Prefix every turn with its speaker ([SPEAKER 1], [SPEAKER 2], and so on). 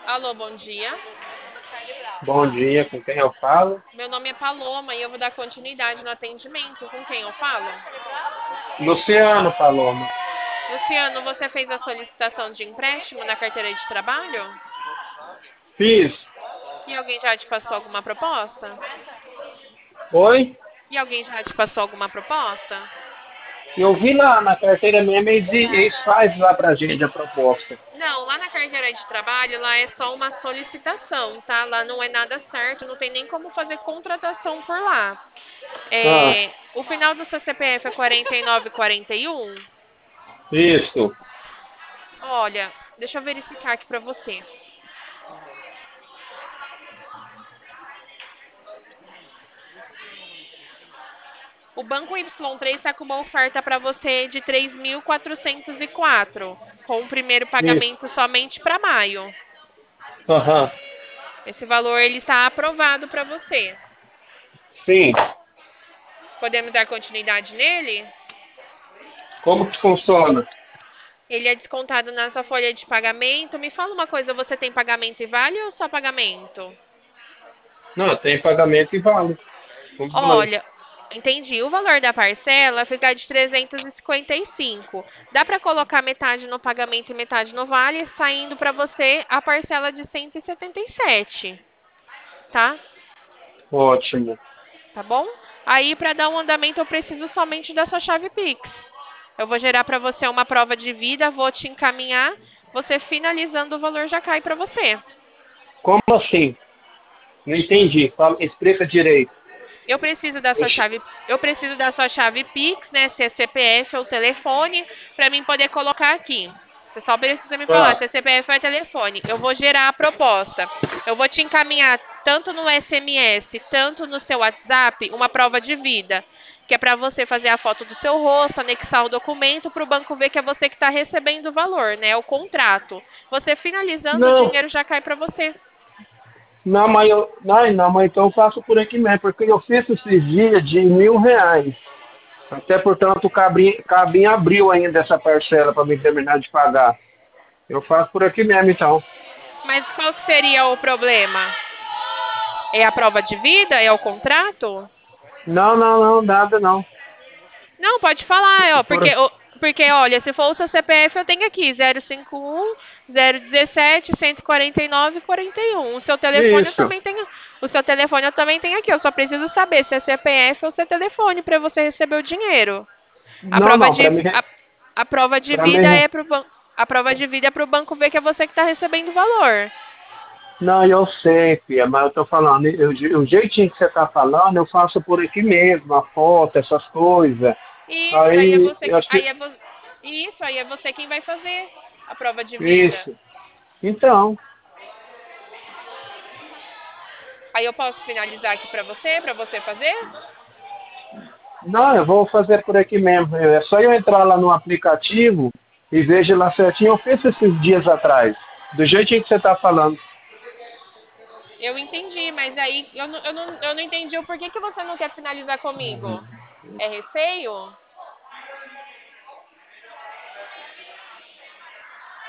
[SPEAKER 1] Alô, bom dia.
[SPEAKER 2] Bom dia, com quem eu falo?
[SPEAKER 1] Meu nome é Paloma e eu vou dar continuidade no atendimento. Com quem eu falo?
[SPEAKER 2] Luciano Paloma.
[SPEAKER 1] Luciano, você fez a solicitação de empréstimo na carteira de trabalho?
[SPEAKER 2] Fiz.
[SPEAKER 1] E alguém já te passou alguma proposta?
[SPEAKER 2] Oi?
[SPEAKER 1] E alguém já te passou alguma proposta?
[SPEAKER 2] Eu vi lá na carteira mesmo, eles fazem lá pra gente a proposta.
[SPEAKER 1] Não, lá na carteira de trabalho, lá é só uma solicitação, tá? Lá não é nada certo, não tem nem como fazer contratação por lá.
[SPEAKER 2] Ah,
[SPEAKER 1] O final do seu CPF é 4941?
[SPEAKER 2] isso.
[SPEAKER 1] Olha, deixa eu verificar aqui pra você. O Banco Y3 está com uma oferta para você de 3.404, com o primeiro
[SPEAKER 2] Isso.
[SPEAKER 1] pagamento somente para maio.
[SPEAKER 2] Aham.
[SPEAKER 1] Esse valor ele está aprovado para você.
[SPEAKER 2] Sim.
[SPEAKER 1] Podemos dar continuidade nele?
[SPEAKER 2] Como que funciona?
[SPEAKER 1] Ele é descontado na sua folha de pagamento. Me fala uma coisa, você tem pagamento e vale ou só pagamento?
[SPEAKER 2] Não, tem pagamento e vale. Os dois.
[SPEAKER 1] Olha, entendi. O valor da parcela fica de 355. Dá para colocar metade no pagamento e metade no vale, saindo para você a parcela de 177, tá?
[SPEAKER 2] Ótimo.
[SPEAKER 1] Tá bom? Aí, para dar um andamento, eu preciso somente da sua chave Pix. Eu vou gerar para você uma prova de vida, vou te encaminhar. Você finalizando, o valor já cai para você.
[SPEAKER 2] Como assim? Não entendi. Fala, explica direito.
[SPEAKER 1] Eu preciso da sua chave Pix, né? Se é CPF ou telefone, para mim poder colocar aqui. Você só precisa me falar
[SPEAKER 2] Ah,
[SPEAKER 1] se é CPF ou é telefone. Eu vou gerar a proposta. Eu vou te encaminhar tanto no SMS, tanto no seu WhatsApp, uma prova de vida, que é para você fazer a foto do seu rosto, anexar o documento para o banco ver que é você que está recebendo o valor, né? O contrato. Você finalizando, o
[SPEAKER 2] não.
[SPEAKER 1] dinheiro já cai para você.
[SPEAKER 2] Não, mas eu. Não, não, mas então eu faço por aqui mesmo, porque eu fiz esses dias de R$ 1.000. Até portanto, cabe em abril ainda essa parcela para me terminar de pagar. Eu faço por aqui mesmo, então.
[SPEAKER 1] Mas qual que seria o problema? É a prova de vida? É o contrato?
[SPEAKER 2] Não, não, não, nada não.
[SPEAKER 1] Não, pode falar, ó,
[SPEAKER 2] Por...
[SPEAKER 1] porque, olha, se for o seu CPF, eu tenho aqui 051 017 149 41. O seu telefone eu
[SPEAKER 2] Isso.
[SPEAKER 1] também tenho, o seu telefone eu também tenho aqui. Eu só preciso saber se é CPF ou se é telefone para você receber o dinheiro. A
[SPEAKER 2] Não,
[SPEAKER 1] prova
[SPEAKER 2] não,
[SPEAKER 1] de a prova de
[SPEAKER 2] para
[SPEAKER 1] vida
[SPEAKER 2] mim,
[SPEAKER 1] é a prova de vida é para o banco ver que é você que está recebendo o valor.
[SPEAKER 2] não, eu sei, filha, mas eu tô falando, o jeitinho que você tá falando, eu faço por aqui mesmo, a foto, essas coisas.
[SPEAKER 1] Isso, aí é
[SPEAKER 2] Aí,
[SPEAKER 1] você,
[SPEAKER 2] eu acho que,
[SPEAKER 1] isso aí é você quem vai fazer a prova de vida.
[SPEAKER 2] isso. Então,
[SPEAKER 1] Aí eu posso finalizar aqui para você fazer?
[SPEAKER 2] não, eu vou fazer por aqui mesmo. É só eu entrar lá no aplicativo e vejo lá certinho. Eu fiz esses dias atrás, do jeitinho que você tá falando.
[SPEAKER 1] Eu entendi, mas aí eu não entendi o porquê que você não quer finalizar comigo. É receio?